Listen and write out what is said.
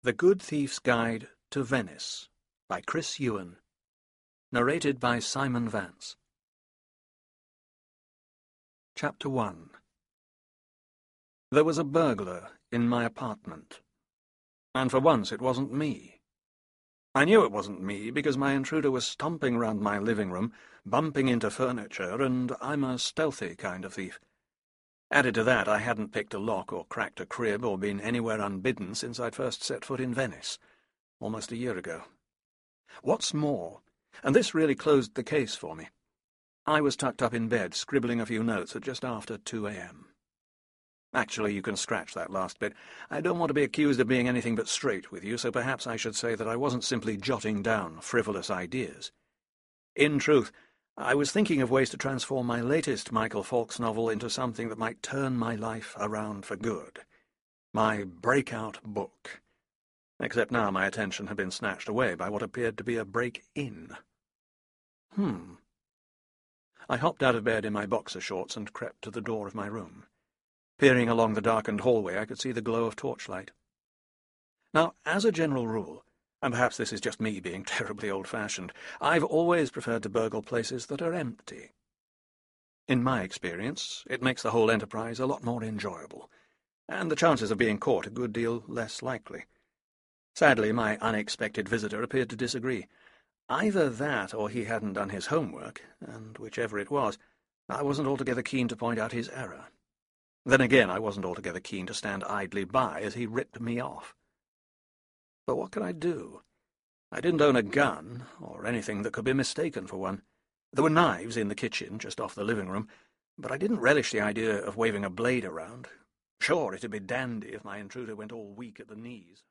The Good Thief's Guide to Venice by Chris Ewan. Narrated by Simon Vance. Chapter 1. There was a burglar in my apartment. And for once it wasn't me. I knew it wasn't me because my intruder was stomping round my living room, bumping into furniture, and I'm a stealthy kind of thief. Added to that, I hadn't picked a lock or cracked a crib or been anywhere unbidden since I'd first set foot in Venice, almost a year ago. What's more, and this really closed the case for me, I was tucked up in bed, scribbling a few notes at just after 2 a.m. Actually, you can scratch that last bit. I don't want to be accused of being anything but straight with you, so perhaps I should say that I wasn't simply jotting down frivolous ideas. In truth, I was thinking of ways to transform my latest Michael Fawkes novel into something that might turn my life around for good. My breakout book. Except now my attention had been snatched away by what appeared to be a break-in. I hopped out of bed in my boxer shorts and crept to the door of my room. Peering along the darkened hallway, I could see the glow of torchlight. Now, as a general rule, and perhaps this is just me being terribly old-fashioned, I've always preferred to burgle places that are empty. In my experience, it makes the whole enterprise a lot more enjoyable, and the chances of being caught a good deal less likely. Sadly, my unexpected visitor appeared to disagree. Either that or he hadn't done his homework, and whichever it was, I wasn't altogether keen to point out his error. Then again, I wasn't altogether keen to stand idly by as he ripped me off. But what could I do? I didn't own a gun, or anything that could be mistaken for one. There were knives in the kitchen, just off the living room, but I didn't relish the idea of waving a blade around. Sure, it'd be dandy if my intruder went all weak at the knees.